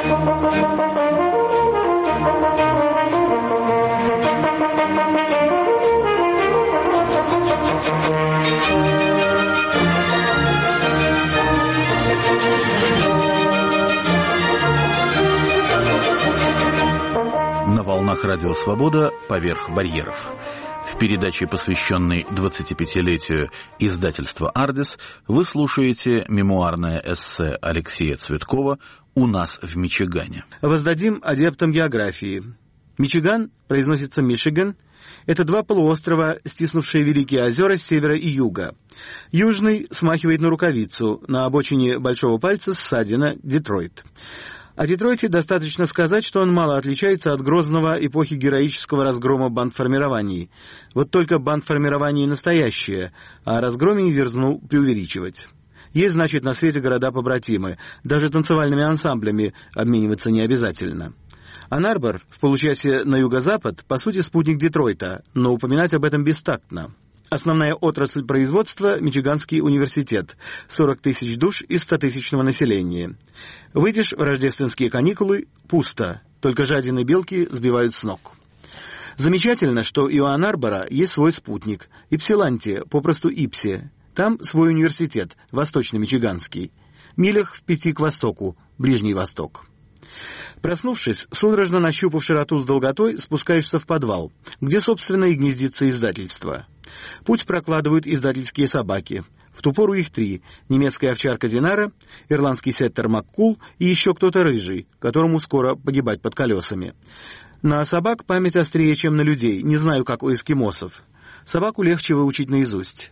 На волнах Радио Свобода «Поверх барьеров». В передаче, посвященной 25-летию издательства «Ардис», вы слушаете мемуарное эссе Алексея Цветкова «У нас в Мичигане». Воздадим адептам географии. Мичиган произносится Мишиган. Это 2 полуострова, стиснувшие Великие озера с севера и юга. Южный смахивает на рукавицу, на обочине большого пальца ссадина Детройт. О Детройте достаточно сказать, что он мало отличается от грозного эпохи героического разгрома бандформирований. Вот только бандформирование настоящее, а о разгроме не дерзнул преувеличивать. Есть, значит, на свете города-побратимы, даже танцевальными ансамблями обмениваться не обязательно. Ан-Арбор, в получасе на юго-запад, по сути спутник Детройта, но упоминать об этом бестактно. Основная отрасль производства – Мичиганский университет, 40 тысяч душ из 100-тысячного населения. Выйдешь в рождественские каникулы – пусто, только жадины белки сбивают с ног. Замечательно, что и у Ан-Арбора есть свой спутник – Ипсиланти, попросту Ипси. Там свой университет, Восточно-Мичиганский. Милях в 5 к востоку, Ближний Восток. Проснувшись, судорожно нащупав широту с долготой, спускаешься в подвал, где, собственно, и гнездится издательство. Путь прокладывают издательские собаки. В ту пору их 3. Немецкая овчарка Динара, ирландский сеттер Маккул и еще кто-то рыжий, которому скоро погибать под колесами. На собак память острее, чем на людей, не знаю, как у эскимосов. Собаку легче выучить наизусть.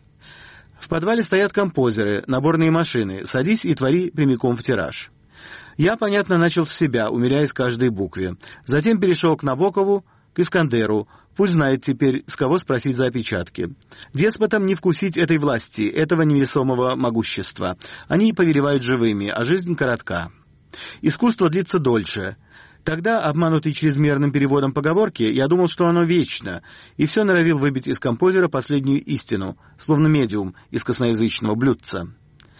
В подвале стоят композеры, наборные машины. Садись и твори прямиком в тираж. Я, понятно, начал с себя, умиляясь каждой букве. Затем перешел к Набокову, к Искандеру. Пусть знает теперь, с кого спросить за опечатки. Деспотам не вкусить этой власти, этого невесомого могущества. Они повелевают живыми, а жизнь коротка. Искусство длится дольше. Тогда, обманутый чрезмерным переводом поговорки, я думал, что оно вечно, и все норовил выбить из композера последнюю истину, словно медиум из косноязычного блюдца.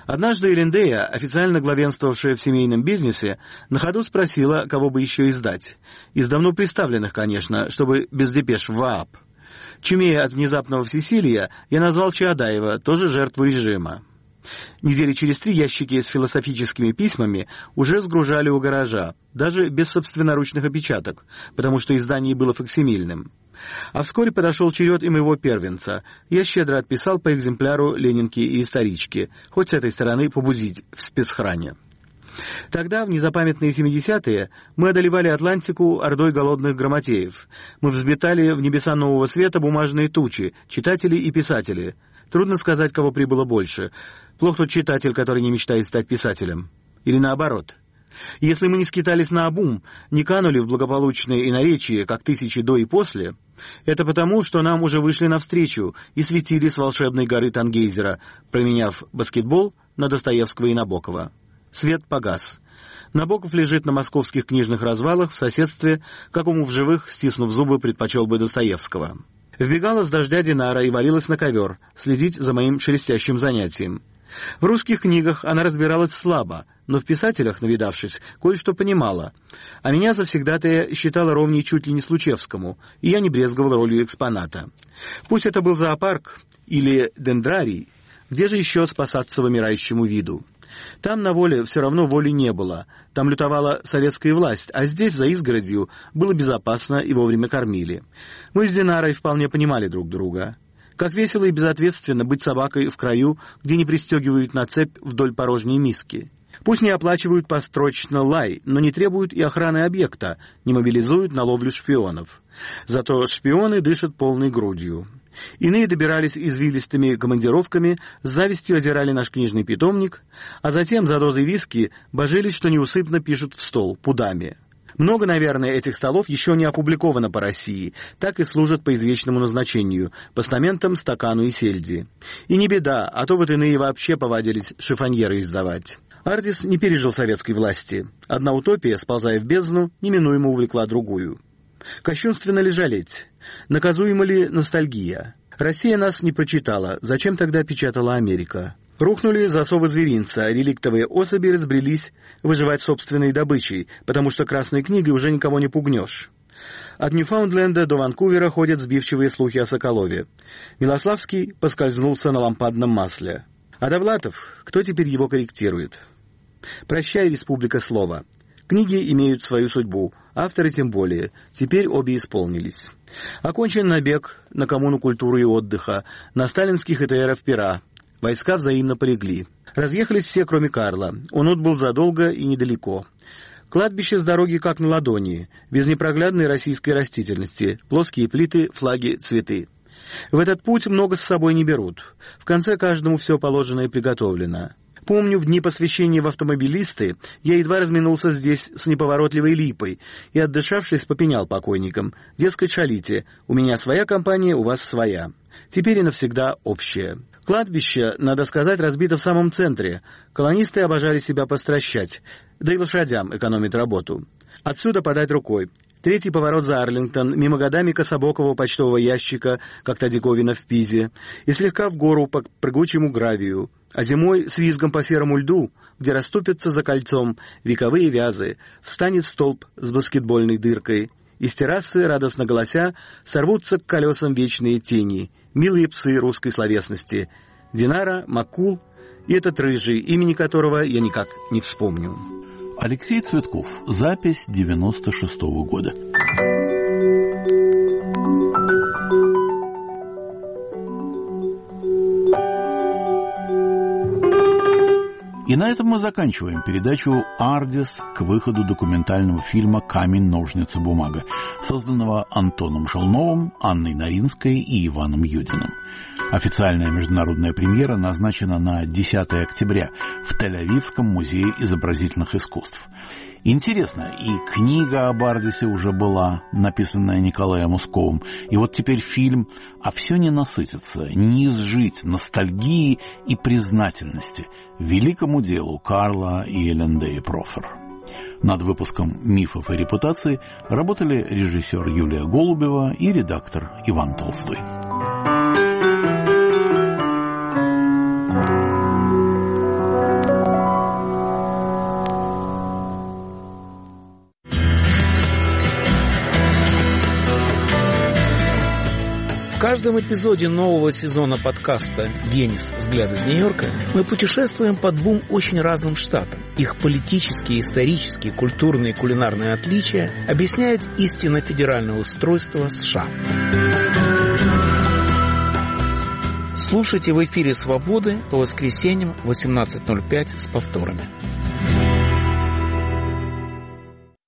Однажды Элендея, официально главенствовавшая в семейном бизнесе, на ходу спросила, кого бы еще издать. Из давно представленных, конечно, чтобы без депеш в ВААП. Чумея от внезапного всесилия, я назвал Чаадаева, тоже жертву режима. Недели через 3 ящики с философическими письмами уже сгружали у гаража, даже без собственноручных опечаток, потому что издание было факсимильным. А вскоре подошел черед и моего первенца. Я щедро отписал по экземпляру Ленинки и Исторички, хоть с этой стороны побудить в спецхране. Тогда, в незапамятные 70-е, мы одолевали Атлантику ордой голодных грамотеев. Мы взметали в небеса нового света бумажные тучи, читатели и писатели. Трудно сказать, кого прибыло больше. Плох тот читатель, который не мечтает стать писателем. Или наоборот. Если мы не скитались наобум, не канули в благополучное иноречие, как тысячи до и после, это потому, что нам уже вышли навстречу и светили с волшебной горы Тангейзера, променяв баскетбол на Достоевского и Набокова. Свет погас. Набоков лежит на московских книжных развалах в соседстве, какому в живых, стиснув зубы, предпочел бы Достоевского. Вбегала с дождя Динара и валилась на ковер, следить за моим шелестящим занятием. В русских книгах она разбиралась слабо, но в писателях, навидавшись, кое-что понимала. А меня завсегда-то считала ровней чуть ли не Случевскому, и я не брезговал ролью экспоната. Пусть это был зоопарк или дендрарий, где же еще спасаться вымирающему виду? Там на воле все равно воли не было, там лютовала советская власть, а здесь, за изгородью, было безопасно и вовремя кормили. Мы с Динарой вполне понимали друг друга. Как весело и безответственно быть собакой в краю, где не пристегивают на цепь вдоль порожней миски. Пусть не оплачивают построчно лай, но не требуют и охраны объекта, не мобилизуют на ловлю шпионов. Зато шпионы дышат полной грудью. Иные добирались извилистыми командировками, с завистью озирали наш книжный питомник, а затем за дозой виски божились, что неусыпно пишут в стол, пудами. Много, наверное, этих столов еще не опубликовано по России, так и служат по извечному назначению, постаментам, стакану и сельди. И не беда, а то вот иные вообще повадились шифоньеры издавать. Ардис не пережил советской власти. Одна утопия, сползая в бездну, неминуемо увлекла другую. Кощунственно ли жалеть? Наказуема ли ностальгия? Россия нас не прочитала, зачем тогда печатала Америка? Рухнули засовы зверинца, реликтовые особи разбрелись выживать собственной добычей, потому что красной книгой уже никого не пугнешь. От Ньюфаундленда до Ванкувера ходят сбивчивые слухи о Соколове. Милославский поскользнулся на лампадном масле. А Довлатов, кто теперь его корректирует? Прощай, республика слова. Книги имеют свою судьбу, авторы тем более. Теперь обе исполнились. Окончен набег на коммуну культуры и отдыха, на сталинских ЭТРов пера. Войска взаимно полегли. Разъехались все, кроме Карла. Он отбыл задолго и недалеко. Кладбище с дороги как на ладони, без непроглядной российской растительности, плоские плиты, флаги, цветы. В этот путь много с собой не берут. В конце каждому все положено и приготовлено. Помню, в дни посвящения в автомобилисты я едва разминулся здесь с неповоротливой липой и, отдышавшись, попенял покойникам. Дескать, шалите, у меня своя компания, у вас своя. Теперь и навсегда общая. Кладбище, надо сказать, разбито в самом центре. Колонисты обожали себя постращать, да и лошадям экономить работу. Отсюда подать рукой. Третий поворот за Арлингтон, мимо годами кособокого почтового ящика, как та диковина в Пизе, и слегка в гору по прыгучему гравию. А зимой с визгом по серому льду, где расступятся за кольцом вековые вязы, встанет столб с баскетбольной дыркой. Из террасы, радостно голося, сорвутся к колесам вечные тени, милые псы русской словесности. Динара, Маккул и этот рыжий, имени которого я никак не вспомню. Алексей Цветков. Запись 96-го года. И на этом мы заканчиваем передачу «Ардис» к выходу документального фильма «Камень, ножницы, бумага», созданного Антоном Шелновым, Анной Наринской и Иваном Юдиным. Официальная международная премьера назначена на 10 октября в Тель-Авивском музее изобразительных искусств. Интересно, и книга об Ардисе уже была, написанная Николаем Усковым, и вот теперь фильм, а все не насытится, не изжить ностальгии и признательности великому делу Карла и Элендеи Профер. Над выпуском «Мифов и репутаций» работали режиссер Юлия Голубева и редактор Иван Толстой. каждом эпизоде нового сезона подкаста «Генис. Взгляд из Нью-Йорка» мы путешествуем по двум очень разным штатам. Их политические, исторические, культурные и кулинарные отличия объясняют истинно федеральное устройство США. Слушайте в эфире «Свободы» по воскресеньям в 18:05 с повторами.